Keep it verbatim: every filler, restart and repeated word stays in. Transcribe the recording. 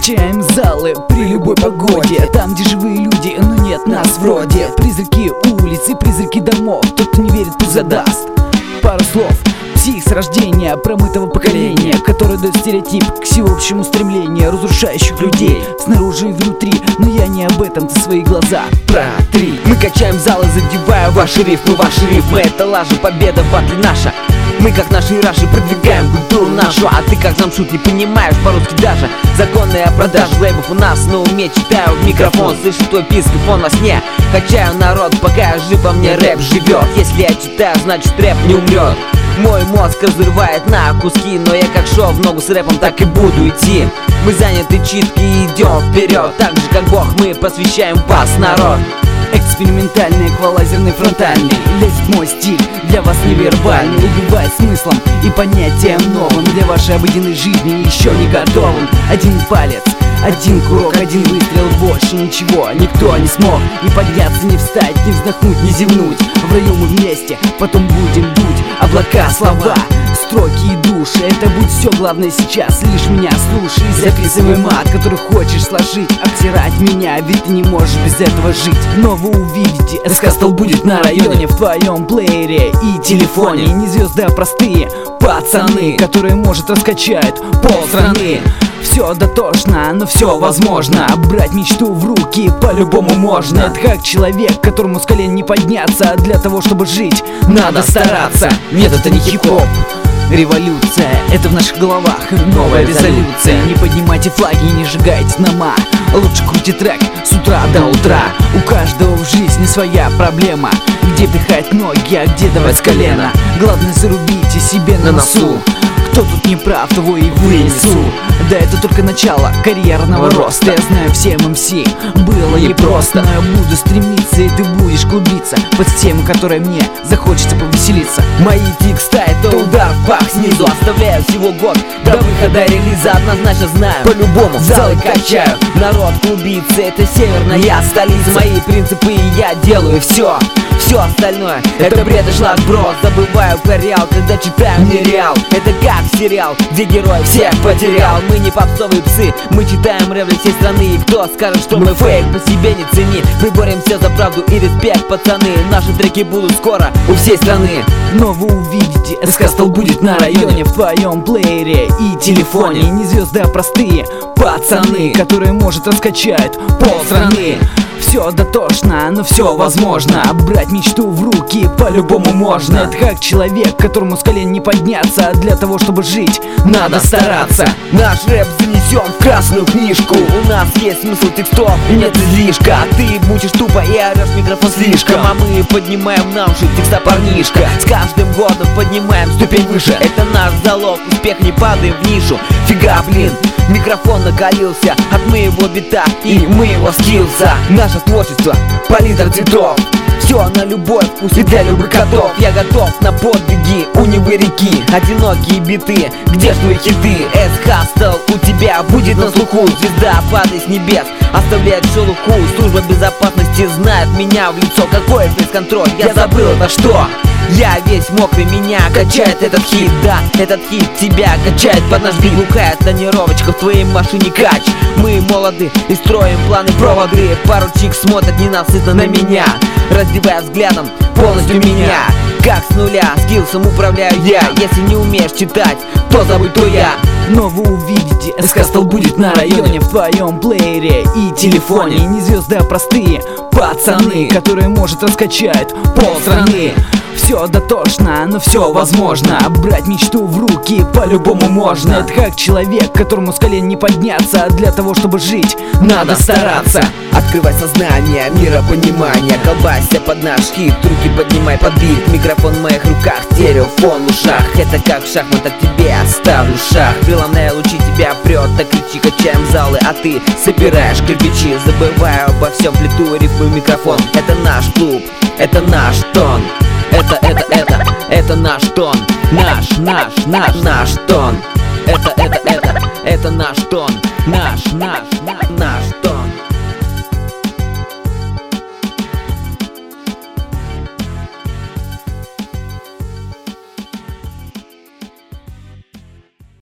качаем залы при любой погоде. Там, где живые люди, но нет нас вроде. Призраки улиц и призраки домов. Тот, кто не верит, пусть задаст пару слов. Псих с рождения промытого поколения, который дает стереотип к всеобщему стремлению разрушающих людей снаружи и внутри. Но я не об этом, ты свои глаза протри. Мы качаем залы, задевая ваши рифмы, ваши рифмы. Это лажа, победа, батли наша. Мы, как наши раши, продвигаем культуру нашу. А ты, как замшут, не понимаешь по-русски даже. Законная продажа лейбов у нас на уме. Читаю в микрофон, слышу твой писк и фон во сне. Качаю народ, пока я жив, а мне рэп живет. Если я читаю, значит рэп не умрет. Мой мозг разрывает на куски, но я как шел в ногу с рэпом, так и буду идти. Мы заняты читки и идем вперед. Так же, как Бог, мы просвещаем вас, народ. Экспериментальный, эквалайзерный, фронтальный. Лезет мой стиль, для вас невербальный. Убивает смыслом и понятием новым. Для вашей обыденной жизни еще не готовым. Один палец, один курок, один выстрел, больше ничего. Никто не смог ни подняться, ни встать, ни вздохнуть, ни зевнуть. В раю мы вместе, потом будем дуть. Облака, слова, строки и души. Это будет все главное сейчас, лишь меня слушай. Записывай мат, который хочешь сложить. Обсирать меня, ведь ты не можешь без этого жить. Но вы увидите, СК-стол будет на районе. В твоем плеере и телефоне. Не звезды, а простые пацаны, которые, может, раскачают полстраны. Все дотошно, но все возможно. Брать мечту в руки по-любому можно. Это как человек, которому с колен не подняться. Для того, чтобы жить, надо стараться. Нет, это не хип-хоп. Революция, это в наших головах. Новая резолюция. Не поднимайте флаги и не сжигайте дома. Лучше крути трек с утра до утра. У каждого в жизни своя проблема. Где пихать ноги, а где давать с колена. Главное, зарубите себе на носу. Кто тут не прав, того и вынесу. Да это только начало карьерного роста. Я знаю, всем эм си было непросто, но я буду стремиться, и ты будешь клубиться под тему, которой мне захочется повеселиться. Мои текста — это удар в пах снизу. Оставляю всего год до выхода релиза. Однозначно знаю, по-любому залы качаю. Народ клубится, это северная столица. Мои принципы, и я делаю все. Все остальное — это бред и шлагброс. Забываю про реал, когда читаю не реал. Это как сериал, где герой всех потерял. Мы не попсовые псы, мы читаем рэп для всей страны. И кто скажет, что мы фейк, по себе не цени. Мы боремся за правду и респект, пацаны. Наши треки будут скоро у всей страны. Но вы увидите, СК-стол будет на районе. В твоем плеере и телефоне. Не звезды, а простые пацаны, которые, может, раскачают полстраны. Все дотошно, но все возможно. Брать мечту в руки по-любому можно. Это как человек, которому с колен не подняться. Для того, чтобы жить, надо стараться. Наш рэп занесен в красную книжку. У нас есть смысл текстов и нет излишка. Ты мучишь тупо и орешь микрофон слишком. А мы поднимаем на уши текста парнишка. С каждым годом поднимаем ступень выше. Это наш залог, успех, не падаем в нишу. Фига, блин, микрофон накалился от моего бита и моего скиллса. Наше творчество, палитра цветов. Все на любой вкус и для любых котов. Я готов на подвиги у Невы реки. Одинокие биты, где ж твои хиты? С-Hustle у тебя будет на слуху. Звезда падает с небес, оставляет шелуху. Служба безопасности знает меня в лицо. Какой фейс-контроль, я забыл это что. Я весь мокрый, меня качает этот хит. Да, этот хит тебя качает под наш бит. Глухая тонировочка в твоей машине кач. Мы молоды и строим планы проводы. Поручик смотрит ненасытно на меня, раздевая взглядом полностью меня. Как с нуля скиллсом управляю я. Если не умеешь читать, то забудь, то я. Но вы увидите, СК-стол будет на районе. В твоем плеере и телефоне. Не звезды, а простые пацаны, которые, может, раскачают полстраны. Все дотошно, но все возможно. Брать мечту в руки по-любому можно. Это как человек, которому с колен не подняться. Для того, чтобы жить, надо стараться. Открывай сознание, миропонимание. Колбася под наш хит, руки поднимай под бит. Микрофон в моих руках, стереофон в ушах. Это как в шахматах, тебе оставлю шах. Крыломные лучи тебя прет, так кричи, качаем залы. А ты собираешь кирпичи. Забываю обо всем, плиту рифмы в микрофон. Это наш клуб, это наш тон. Это, это, это, это наш тон. Наш, наш, наш, наш тон. Это, это, это, это наш тон. Наш, наш, наш, наш тон.